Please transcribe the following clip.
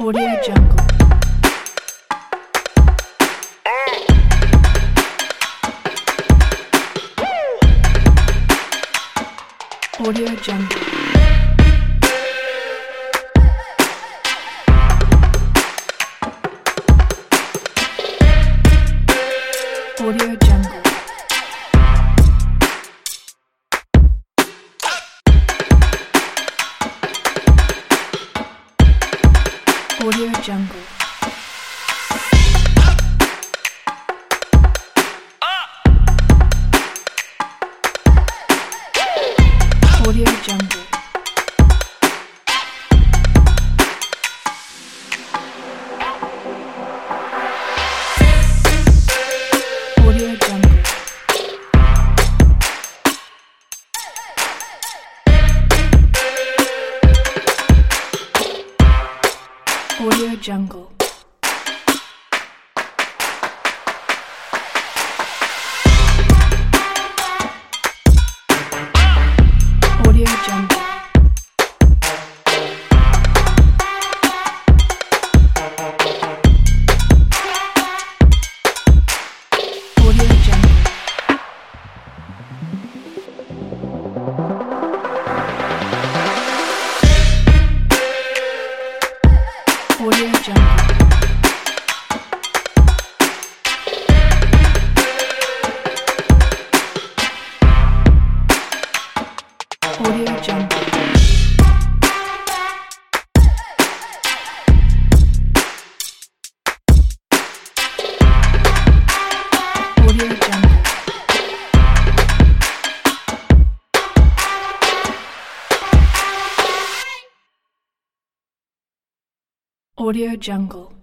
Audio Jungle. Audio Jungle. Audio Jungle. Audio Jungle. Audio Jungle. Audio Jungle. Audio Jungle. Audio Jungle. Audio Jungle. Audio Jungle. Audio Jungle. Audio Jungle. Audio Jungle.